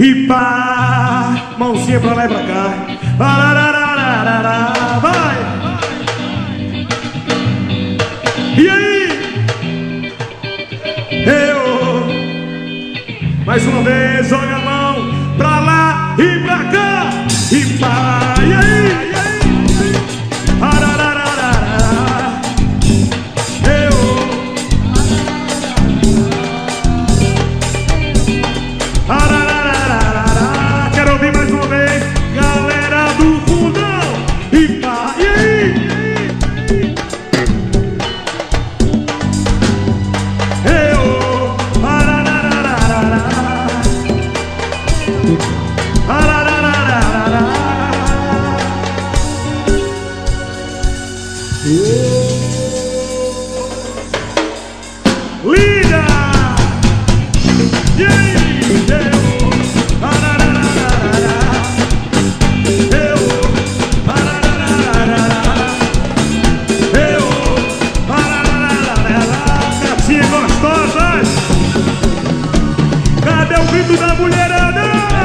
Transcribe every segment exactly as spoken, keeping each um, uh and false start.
e pá, mãozinha pra lá e pra cá. Vai! E aí? Eu, mais uma vez, joga a mão pra lá e pra cá e pá. E aí? Linda! Gatinha gostosa! Cadê o grito da mulherada?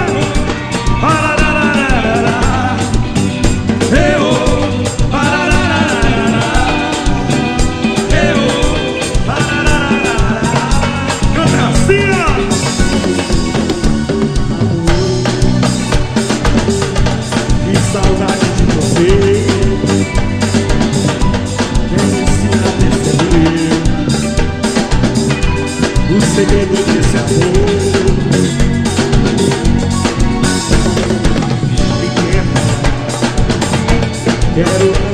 O segredo desse amor me quebra. Quero